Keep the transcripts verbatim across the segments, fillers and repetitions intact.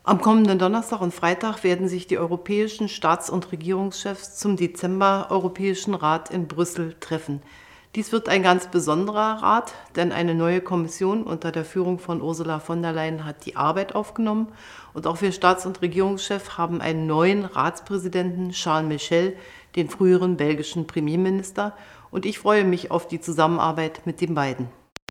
Am kommenden Donnerstag und Freitag werden sich die europäischen Staats- und Regierungschefs zum Dezember-Europäischen Rat in Brüssel treffen. Dies wird ein ganz besonderer Rat, denn eine neue Kommission unter der Führung von Ursula von der Leyen hat die Arbeit aufgenommen. Und auch wir Staats- und Regierungschefs haben einen neuen Ratspräsidenten, Charles Michel, den früheren belgischen Premierminister. Und ich freue mich auf die Zusammenarbeit mit den beiden.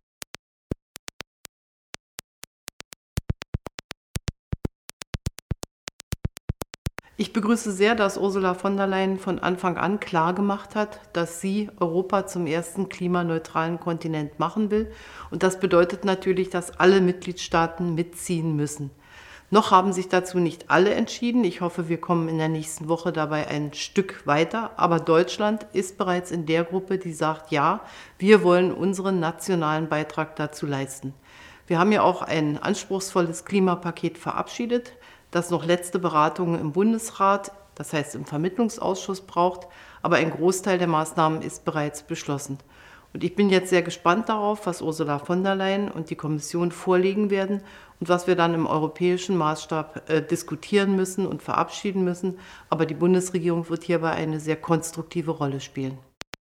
Ich begrüße sehr, dass Ursula von der Leyen von Anfang an klargemacht hat, dass sie Europa zum ersten klimaneutralen Kontinent machen will. Und das bedeutet natürlich, dass alle Mitgliedstaaten mitziehen müssen. Noch haben sich dazu nicht alle entschieden. Ich hoffe, wir kommen in der nächsten Woche dabei ein Stück weiter. Aber Deutschland ist bereits in der Gruppe, die sagt, ja, wir wollen unseren nationalen Beitrag dazu leisten. Wir haben ja auch ein anspruchsvolles Klimapaket verabschiedet, das noch letzte Beratungen im Bundesrat, das heißt im Vermittlungsausschuss, braucht. Aber ein Großteil der Maßnahmen ist bereits beschlossen. Und ich bin jetzt sehr gespannt darauf, was Ursula von der Leyen und die Kommission vorlegen werden und was wir dann im europäischen Maßstab äh, diskutieren müssen und verabschieden müssen. Aber die Bundesregierung wird hierbei eine sehr konstruktive Rolle spielen.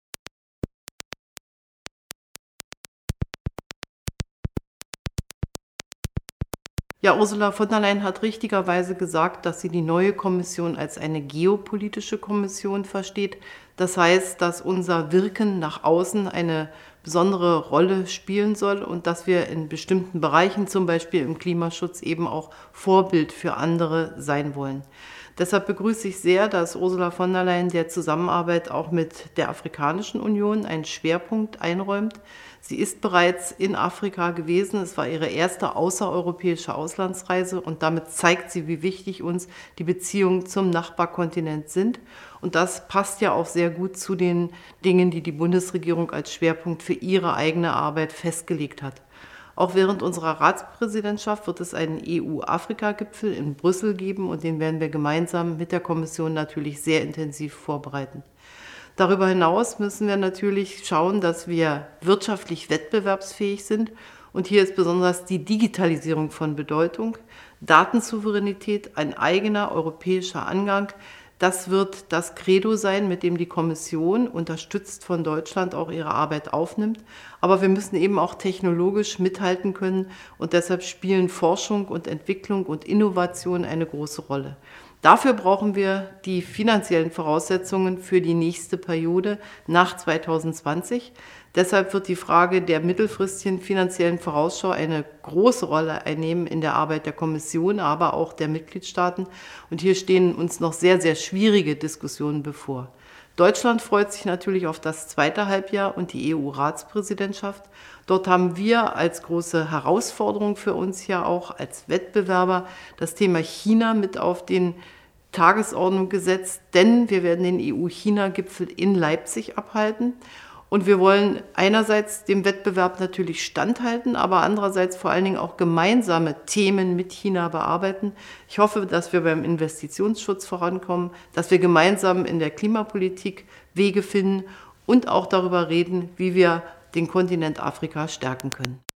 Ja, Ursula von der Leyen hat richtigerweise gesagt, dass sie die neue Kommission als eine geopolitische Kommission versteht. Das heißt, dass unser Wirken nach außen eine besondere Rolle spielen soll und dass wir in bestimmten Bereichen, zum Beispiel im Klimaschutz, eben auch Vorbild für andere sein wollen. Deshalb begrüße ich sehr, dass Ursula von der Leyen der Zusammenarbeit auch mit der Afrikanischen Union einen Schwerpunkt einräumt. Sie ist bereits in Afrika gewesen. Es war ihre erste außereuropäische Auslandsreise und damit zeigt sie, wie wichtig uns die Beziehungen zum Nachbarkontinent sind. Und das passt ja auch sehr gut zu den Dingen, die die Bundesregierung als Schwerpunkt für ihre eigene Arbeit festgelegt hat. Auch während unserer Ratspräsidentschaft wird es einen E U-Afrika-Gipfel in Brüssel geben und den werden wir gemeinsam mit der Kommission natürlich sehr intensiv vorbereiten. Darüber hinaus müssen wir natürlich schauen, dass wir wirtschaftlich wettbewerbsfähig sind. Und hier ist besonders die Digitalisierung von Bedeutung. Datensouveränität, ein eigener europäischer Angang. Das wird das Credo sein, mit dem die Kommission, unterstützt von Deutschland, auch ihre Arbeit aufnimmt. Aber wir müssen eben auch technologisch mithalten können und deshalb spielen Forschung und Entwicklung und Innovation eine große Rolle. Dafür brauchen wir die finanziellen Voraussetzungen für die nächste Periode nach zweitausendzwanzig. Deshalb wird die Frage der mittelfristigen finanziellen Vorausschau eine große Rolle einnehmen in der Arbeit der Kommission, aber auch der Mitgliedstaaten. Und hier stehen uns noch sehr, sehr schwierige Diskussionen bevor. Deutschland freut sich natürlich auf das zweite Halbjahr und die E U-Ratspräsidentschaft. Dort haben wir als große Herausforderung für uns ja auch als Wettbewerber das Thema China mit auf den Tagesordnung gesetzt, denn wir werden den E U-China-Gipfel in Leipzig abhalten. Und wir wollen einerseits dem Wettbewerb natürlich standhalten, aber andererseits vor allen Dingen auch gemeinsame Themen mit China bearbeiten. Ich hoffe, dass wir beim Investitionsschutz vorankommen, dass wir gemeinsam in der Klimapolitik Wege finden und auch darüber reden, wie wir den Kontinent Afrika stärken können.